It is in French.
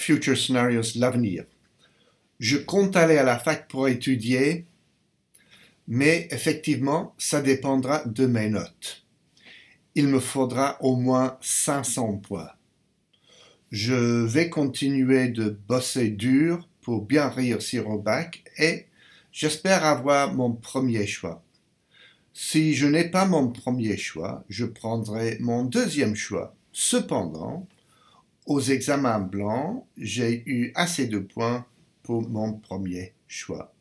Future Scenarios, l'avenir. Je compte aller à la fac pour étudier, mais effectivement, ça dépendra de mes notes. Il me faudra au moins 500 points. Je vais continuer de bosser dur pour bien réussir au bac et j'espère avoir mon premier choix. Si je n'ai pas mon premier choix, je prendrai mon deuxième choix. Cependant, aux examens blancs, j'ai eu assez de points pour mon premier choix.